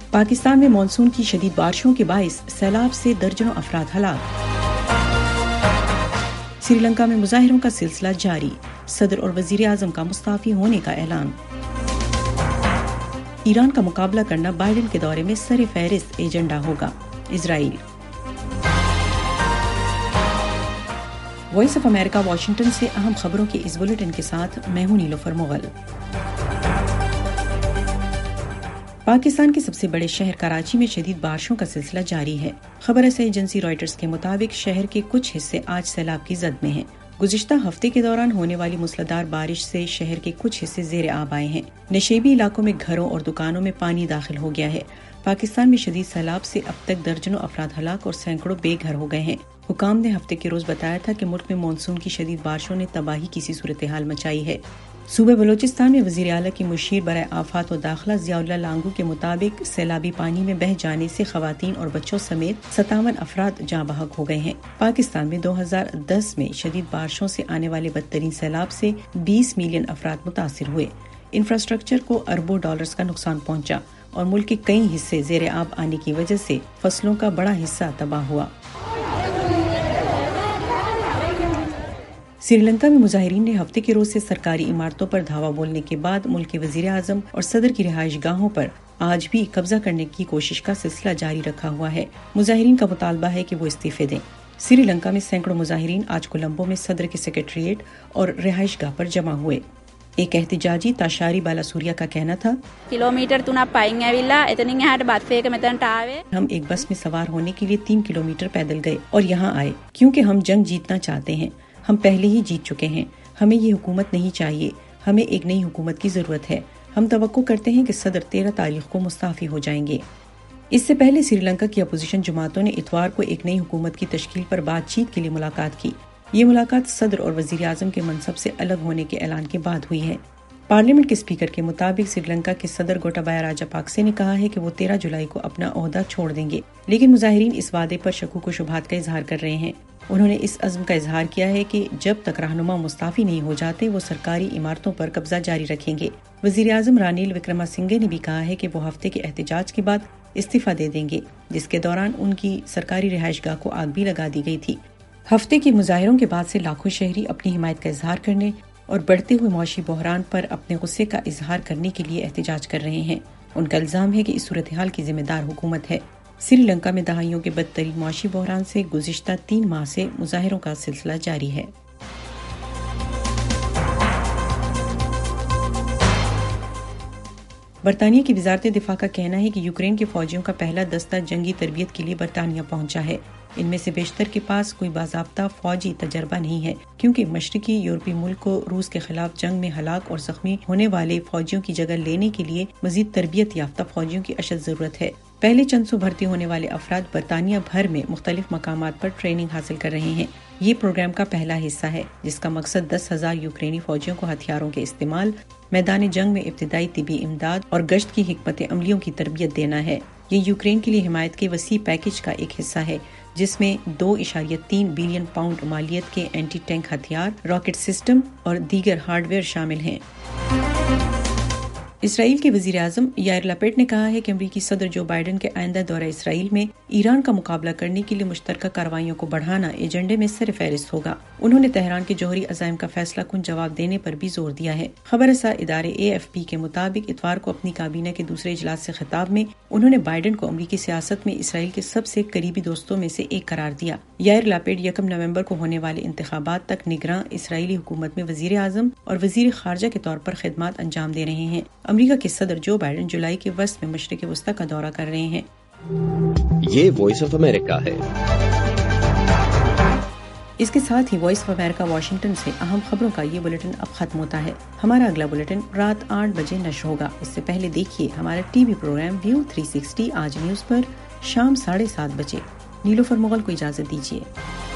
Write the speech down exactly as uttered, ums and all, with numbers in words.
پاکستان میں مانسون کی شدید بارشوں کے باعث سیلاب سے درجنوں افراد ہلاک۔ سری لنکا میں مظاہروں کا سلسلہ جاری، صدر اور وزیر اعظم کا مستعفی ہونے کا اعلان۔ ایران کا مقابلہ کرنا بائیڈن کے دورے میں سر فہرست ایجنڈا ہوگا، Israel. Voice of America Washington سے اہم خبروں کے اس بلیٹن کے ساتھ میں ہوں نیلوفر مغل۔ پاکستان کے سب سے بڑے شہر کراچی میں شدید بارشوں کا سلسلہ جاری ہے۔ خبر رساں ایجنسی رائٹرز کے مطابق شہر کے کچھ حصے آج سیلاب کی زد میں ہیں۔ گزشتہ ہفتے کے دوران ہونے والی موسلادھار بارش سے شہر کے کچھ حصے زیر آب آئے ہیں۔ نشیبی علاقوں میں گھروں اور دکانوں میں پانی داخل ہو گیا ہے۔ پاکستان میں شدید سیلاب سے اب تک درجنوں افراد ہلاک اور سینکڑوں بے گھر ہو گئے ہیں۔ حکام نے ہفتے کے روز بتایا تھا کہ ملک میں مانسون کی شدید بارشوں نے تباہی کی سی صورتحال مچائی ہے۔ صوبہ بلوچستان میں وزیر اعلیٰ کی مشیر برائے آفات و داخلہ ضیاء اللہ لانگو کے مطابق سیلابی پانی میں بہہ جانے سے خواتین اور بچوں سمیت ستاون افراد جاں بحق ہو گئے ہیں۔ پاکستان میں دو ہزار دس میں شدید بارشوں سے آنے والے بدترین سیلاب سے بیس ملین افراد متاثر ہوئے۔ انفراسٹرکچر کو اربوں ڈالرز کا نقصان پہنچا اور ملک کے کئی حصے زیر آب آنے کی وجہ سے فصلوں کا بڑا حصہ تباہ ہوا۔ سری لنکا میں مظاہرین نے ہفتے کے روز سے سرکاری عمارتوں پر دھاوا بولنے کے بعد ملک کے وزیر اعظم اور صدر کی رہائش گاہوں پر آج بھی قبضہ کرنے کی کوشش کا سلسلہ جاری رکھا ہوا ہے۔ مظاہرین کا مطالبہ ہے کہ وہ استعفے دیں۔ سری لنکا میں سینکڑوں مظاہرین آج کولمبو میں صدر کے سیکریٹریٹ اور رہائش گاہ پر جمع ہوئے۔ ایک احتجاجی تاشاری بالا سوریا کا کہنا تھا، کلومیٹر تنا پائیں ایویلا اتنی ہاٹ بات فیک متن ٹاوے ہم ایک بس میں سوار ہونے کے لیے تین کلومیٹر پیدل گئے اور یہاں آئے کیونکہ ہم جنگ جیتنا چاہتے ہیں۔ ہم پہلے ہی جیت چکے ہیں۔ ہمیں یہ حکومت نہیں چاہیے، ہمیں ایک نئی حکومت کی ضرورت ہے۔ ہم توقع کرتے ہیں کہ صدر تیرہ تاریخ کو مستعفی ہو جائیں گے۔ اس سے پہلے سری لنکا کی اپوزیشن جماعتوں نے اتوار کو ایک نئی حکومت کی تشکیل پر بات چیت کے لیے ملاقات کی۔ یہ ملاقات صدر اور وزیر اعظم کے منصب سے الگ ہونے کے اعلان کے بعد ہوئی ہے۔ پارلیمنٹ کے اسپیکر کے مطابق سری لنکا کے صدر گوٹابایا راجا پاکسے نے کہا ہے کہ وہ تیرہ جولائی کو اپنا عہدہ چھوڑ دیں گے، لیکن مظاہرین اس وعدے پر شکوک و شبہات کا اظہار کر رہے ہیں۔ انہوں نے اس عزم کا اظہار کیا ہے کہ جب تک رہنما مستعفی نہیں ہو جاتے وہ سرکاری عمارتوں پر قبضہ جاری رکھیں گے۔ وزیر اعظم رانیل وکرما سنگھے نے بھی کہا ہے کہ وہ ہفتے کے احتجاج کے بعد استعفیٰ دے دیں گے، جس کے دوران ان کی سرکاری رہائش گاہ کو آگ بھی لگا دی گئی تھی۔ ہفتے کے مظاہروں کے بعد سے لاکھوں شہری اپنی حمایت کا اظہار کرنے اور بڑھتے ہوئے معاشی بحران پر اپنے غصے کا اظہار کرنے کے لیے احتجاج کر رہے ہیں۔ ان کا الزام ہے کہ اس صورتحال کی ذمہ دار حکومت ہے۔ سری لنکا میں دہائیوں کے بدترین معاشی بحران سے گزشتہ تین ماہ سے مظاہروں کا سلسلہ جاری ہے۔ برطانیہ کی وزارت دفاع کا کہنا ہے کہ یوکرین کے فوجیوں کا پہلا دستہ جنگی تربیت کے لیے برطانیہ پہنچا ہے۔ ان میں سے بیشتر کے پاس کوئی باضابطہ فوجی تجربہ نہیں ہے، کیونکہ مشرقی یورپی ملک کو روس کے خلاف جنگ میں ہلاک اور زخمی ہونے والے فوجیوں کی جگہ لینے کے لیے مزید تربیت یافتہ فوجیوں کی اشد ضرورت ہے۔ پہلے چند سو بھرتی ہونے والے افراد برطانیہ بھر میں مختلف مقامات پر ٹریننگ حاصل کر رہے ہیں۔ یہ پروگرام کا پہلا حصہ ہے، جس کا مقصد دس ہزار یوکرینی فوجیوں کو ہتھیاروں کے استعمال، میدان جنگ میں ابتدائی طبی امداد اور گشت کی حکمت عملیوں کی تربیت دینا ہے۔ یہ یوکرین کے لیے حمایت کے وسیع پیکج کا ایک حصہ ہے، جس میں دو اشاریہ تین بلین پاؤنڈ مالیت کے اینٹی ٹینک ہتھیار، راکٹ سسٹم اور دیگر ہارڈ ویئر شامل ہیں۔ اسرائیل کے وزیر اعظم یائر لپیڈ نے کہا ہے کہ امریکی صدر جو بائیڈن کے آئندہ دورہ اسرائیل میں ایران کا مقابلہ کرنے کے لیے مشترکہ کارروائیوں کو بڑھانا ایجنڈے میں سر فہرست ہوگا۔ انہوں نے تہران کے جوہری عزائم کا فیصلہ کن جواب دینے پر بھی زور دیا ہے۔ خبر رساں ادارے اے ایف پی کے مطابق اتوار کو اپنی کابینہ کے دوسرے اجلاس سے خطاب میں انہوں نے بائیڈن کو امریکی سیاست میں اسرائیل کے سب سے قریبی دوستوں میں سے ایک قرار دیا۔ یائر لپیڈ یکم نومبر کو ہونے والے انتخابات تک نگراں اسرائیلی حکومت میں وزیر اعظم اور وزیر خارجہ کے طور پر خدمات انجام دے رہے ہیں۔ امریکہ کے صدر جو بائیڈن جولائی کے وسط میں مشرق وسطی کا دورہ کر رہے ہیں۔ یہ وائس آف امریکہ ہے۔ اس کے ساتھ ہی وائس آف امریکہ واشنگٹن سے اہم خبروں کا یہ بلیٹن اب ختم ہوتا ہے۔ ہمارا اگلا بلیٹن رات آٹھ بجے نشر ہوگا۔ اس سے پہلے دیکھیے ہمارا T V programme view three sixty Aaj news پر شام ساڑھے سات بجے۔ نیلوفر مغل کو اجازت دیجیے۔